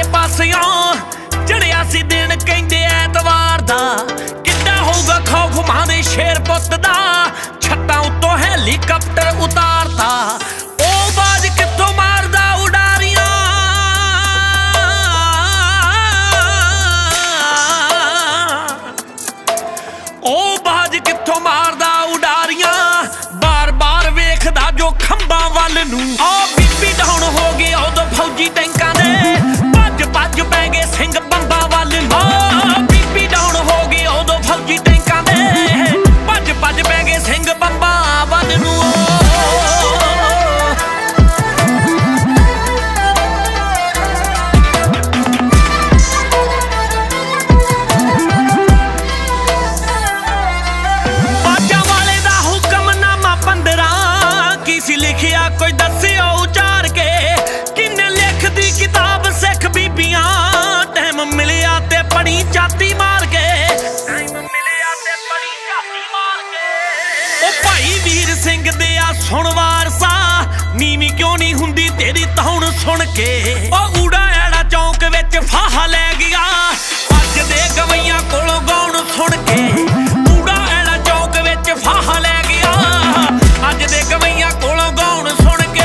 चारे पासियों चढ़िया सी दिन कहंदे ऐतवार दा किड्डा होगा खौफ मां दे शेर पुत्त दा छत्तां उत्तों हैलीकाप्टर उतारता ओ बाज कित्थों मारदा उडारियां ओ बाज कित्थों मारदा उडारियां बार बार वेखदा जो खंबां वल नूं ओ बीबी डाउन हो गए उदों फौजी टैंकां दे भज भज पै गए सिंह बंबां वल नूं बीबी डाउन हो गए उदों फौजी टैंकां दे भज भज पै गए सिंह बंबां वल नूं लिखिया कोई दस्सिया उचार के किन्ने लिख दी किताब सिख बीबियां टाइम मिलिया ते पढ़ी छाती मार के ओ भाई वीर सिंह दे आ सुन वारसा नीवी क्यों नहीं हुंदी तेरी तौण सुन के ओ ऊड़ा ऐड़ा चौंक विच फाहा लै गया अज दे गवैयां कोलों गौण सुन के ऊड़ा ऐड़ा चौंक विच फाहा लै गया अज दे गवैयां कोलों गौण सुन के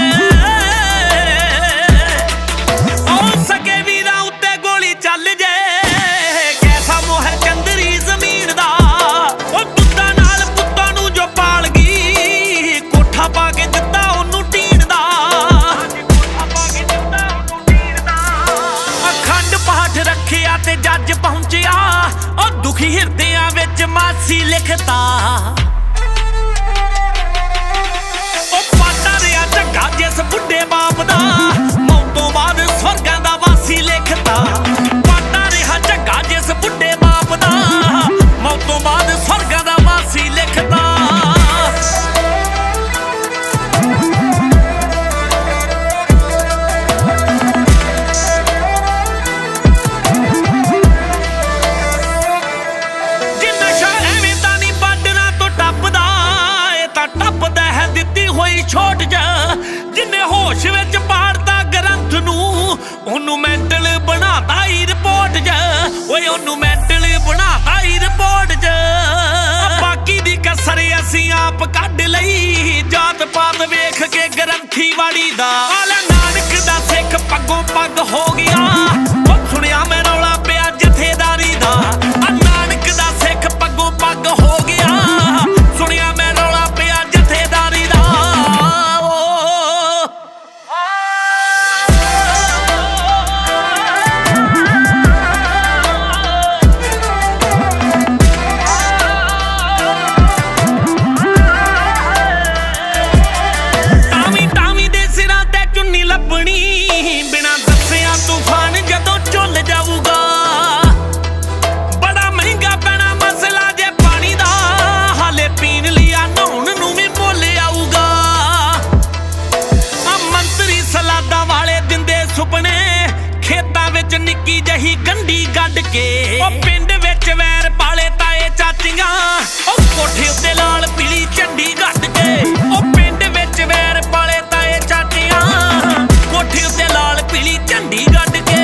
ओ सके वीरां उत्ते गोली चल जे कैसा मोह चंदरी जमीन दा ओ दुद्धां नाल पुत्तां नूं जो पाल गई कोठा पा के दित्ता ओनू टीन दा अखंड पाठ रखिया ते जज पहुंचिया ओ दुखी हिरदियां विच मासी लिखता जिस बुढ़े बाप दा मौतों बाद स्वर्गां दा वासी लिखता पाटा रहा झग्गा जिस बुढ़े बाप दा मौतों बाद स्वर्गां दा वासी लिखता जिन्ना शाह एवें तां नहीं बाडरां तो टपदा ए तां टपदा है दित्ती होई छोट जा जिन्ने होश विच पाड़ता ग्रंथ नूं ओनू मैंटल बनाता ही रिपोर्ट च ओए ओनू मैंटल बनाता ही रिपोर्ट च बाकी दी कसर असीं आप कढ लई जात पात वेख के ग्रंथी वाड़ी दा आला नानक दा सिख पग्गों पग हो गया ओ सुनिया मैं रौला पिया जथेदारी दा नानक दा सिख पग्गों पग हो गया सुनिया मैं रौला पिया जथेदारी दा निक्की जही गंढी गड्ढ के ओ पिंड विच वैर पाले ताए चाचियां ओ कोठे उत्ते लाल पीली झंडी गड्ढ के ओ पिंड विच वैर पाले ताए चाचियां कोठे उत्ते लाल पीली झंडी गड्ढ के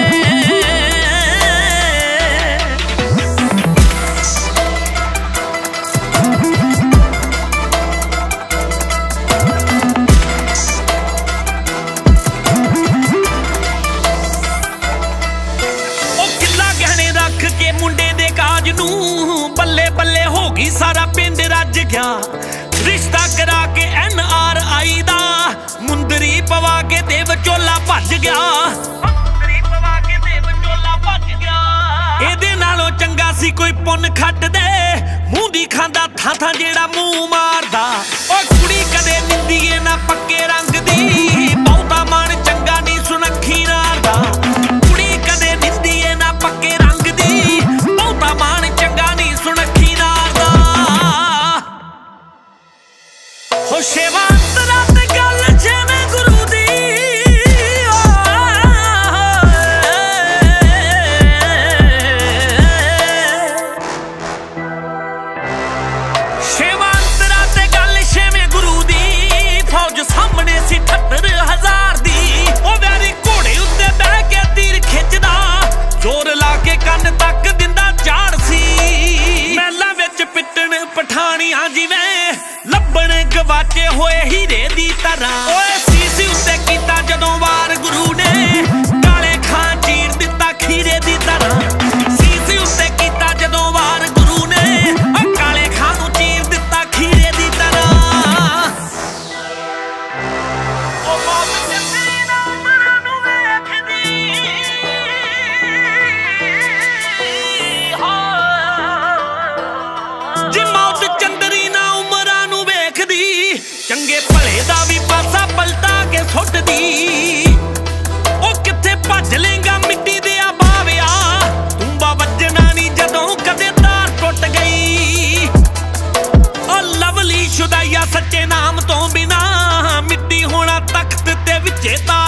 बल्ले बल्ले हो गई सारा पिंड रज गया रिश्ता करा के NRI दा मुंदरी पवा के ते विचोला भज गया एदे नालों चंगा सी कोई पुन खट दे मूंह दी खांदा थां थां जेड़ा मूंह मारदा ओ कुड़ी कदे निंदीए ना पक्के रंग दी बहुता मन चंगा नहीं सुनखी नारदा कुड़ी कदे निंदीए ना पक्के रंग दी बहुता मन चंगा नहीं सुनखी नारदा हो सेवा अंतरा ते गल जिवें गुरु दी सेवा अंतरा ते गल जिवें गुरु दी फौज सामने ਸੁੱਟਦੀ। ਉਹ ਕਿੱਥੇ ਭੱਜ ਲੇਂਗਾ ਮਿੱਟੀ ਦੇ ਆ ਬਾਵਿਆ, ਤੂੰਬਾ ਵੱਜਣਾ ਨੀ ਜਦੋਂ ਕਦੇ ਤਾਰ ਟੁੱਟ ਗਈ। ਉਹ ਲਵਲੀ ਸ਼ੁਦਾਈਆ ਸੱਚੇ ਨਾਮ ਤੋਂ ਬਿਨਾ, ਮਿੱਟੀ ਹੋਣਾ ਤਖਤ ਤੇ ਵਿੱਚੇ ਤਾਰ